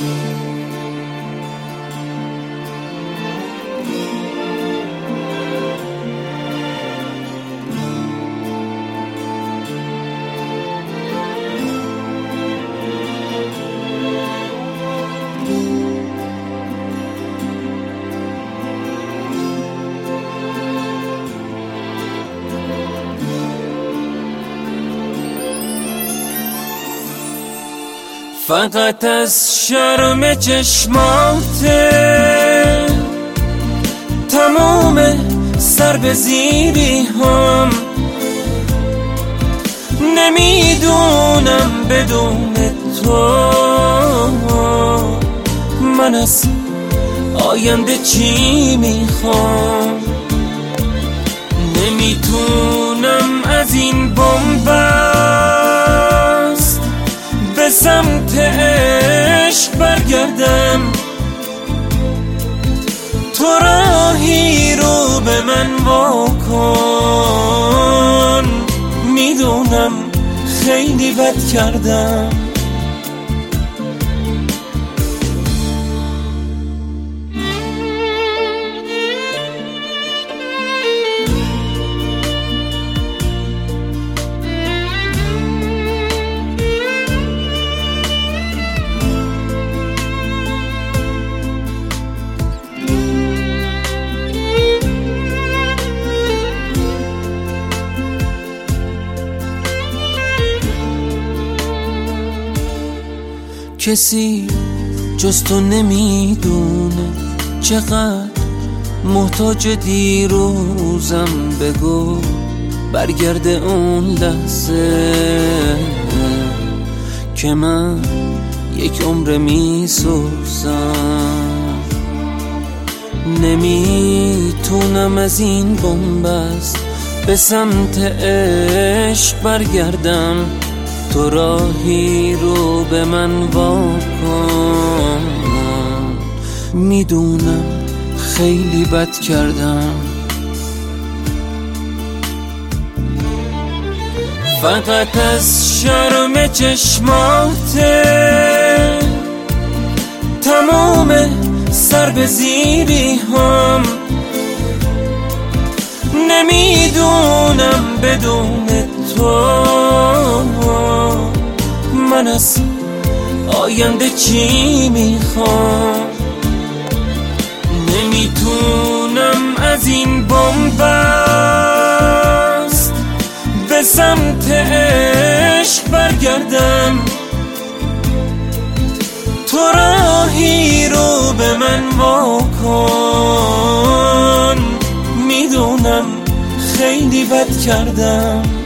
فقط از شرم چشماته تمام سر به زیری هم نمیدونم بدون تو من از آینده چی میخوام. نمیتونم از این بن‌بست به سمت عشق برگردم. تو راهی رو به من واکن، میدونم خیلی بد کردم. کسی جز تو نمیدونه چقدر محتاج دیروزم. بگو برگرده اون لحظه که من یک عمر میسوزم. نمیتونم از این بن‌بست به سمت عشق برگردم. تو راهی رو به من واکن، میدونم خیلی بد کردم. فقط از شرم چشماته تمام سر به زیری هم نمیدونم بدون تو من از آینده چی میخوام. نمیتونم از این بن‌بست به سمت عشق برگردم. تو راهی رو به من واکن، میدونم خیلی بد کردم.